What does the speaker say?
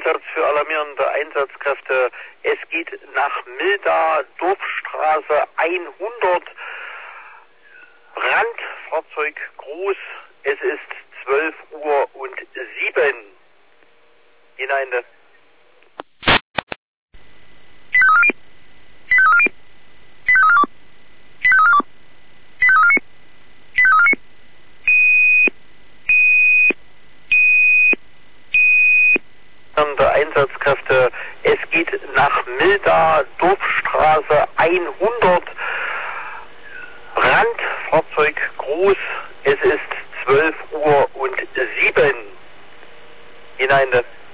Einsatz für alarmierende Einsatzkräfte. Es geht nach Milda, Dorfstraße 100. Brandfahrzeug groß. Es ist 12:07 Uhr. Hinein. Einsatzkräfte. Es geht nach Milda, Dorfstraße 100. Brandfahrzeug groß. Es ist 12:07 Uhr. Hinein.